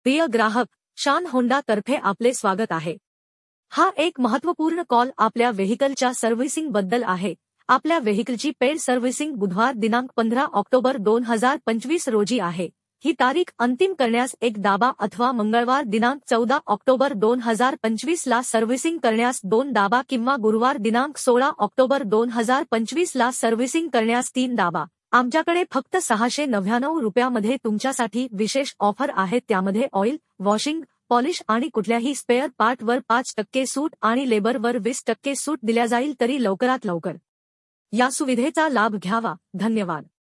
प्रिय ग्राहक, शान होंडा तर्फे आपले स्वागत आहे। हा एक महत्त्वपूर्ण कॉल आपल्या व्हेइकलच्या सर्व्हिसिंग बद्दल आहे। आपल्या व्हेइकलची पेड सर्व्हिसिंग बुधवार दिनांक 15 ऑक्टोबर 2025 रोजी आहे। ही तारीख अंतिम करण्यास एक दाबा अथवा मंगळवार दिनांक 14 ऑक्टोबर 2025 ला सर्व्हिसिंग करण्यास 2 दाबा किंवा गुरुवार दिनांक 16 ऑक्टोबर 2025 ला सर्व्हिसिंग करण्यास 3 दाबा। आमच्याकडे फक्त 699 रुपयामध्ये तुमच्यासाठी विशेष ऑफर आहेत, त्यामध्ये ऑइल, वॉशिंग, पॉलिश आणि कुठल्याही स्पेअर पार्टवर 5% सूट आणि लेबरवर 20% सूट दिल्या जाईल। तरी लवकरात लवकर या सुविधेचा लाभ घ्यावा। धन्यवाद।